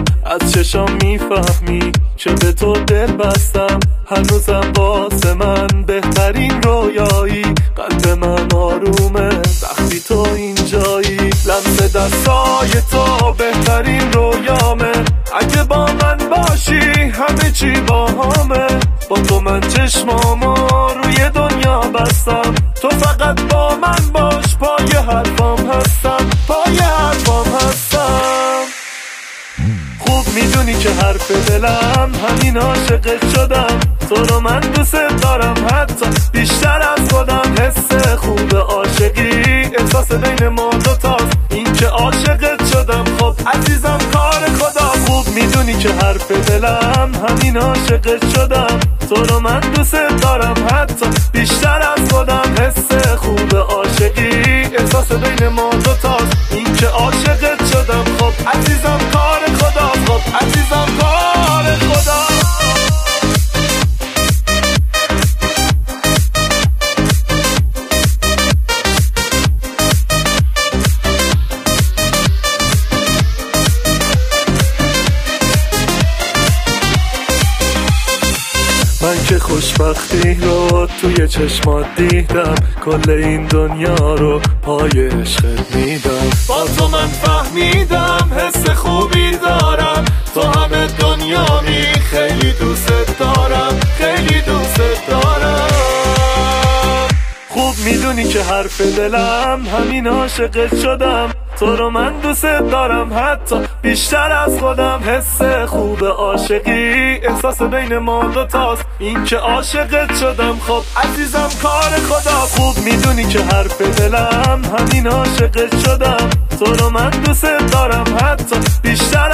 از چشام میفهمی که به تو دل بستم. هنوزم واسه من بهترین رویایی، قلب من آرومه وقتی تو اینجایی. لمس دستای تو بهترین رویامه، اگه با من باشی همه چی با همه. با تو من چشمامو روی دنیا بستم، تو فقط با من باش، پای حرفام هستم، پای حرفام هستم. خوب میدونی که حرف دلم همین، عاشقت شدم. تو رو من دوست دارم حتی بیشتر از خودم. حس خوب عاشقی احساس بین ما دوتاست، این که عاشقت شدم خب عزیزم کار خدا. خوب میدونی که حرف دلم همین، عاشقت شدم. تو رو من دوست دارم حتی بیشتر از خودم. حس خوب عاشقی احساس بین ما دوتاست، این که عاشقت شدم خب عزیزم کار خدا، خب عزیزم کار خدا. من که خوشبختی رو توی چشمات دیدم، کل این دنیا رو پای عشقت میدم. با تو من فهمیدم حس خوبی دارم، تو همه دنیامی، خیلی دوست دارم، خیلی دوست دارم. خوب میدونی که حرف دلم همین، عاشقت شدم. تو رو من دوست دارم حتی بیشتر از خودم. حس خوب عاشقی احساس بین ما دوتاست، این که عاشقت شدم خب عزیزم کار خدا. خوب میدونی که حرف دلم همین، عاشقت شدم. تو رو من دوست دارم حتی بیشتر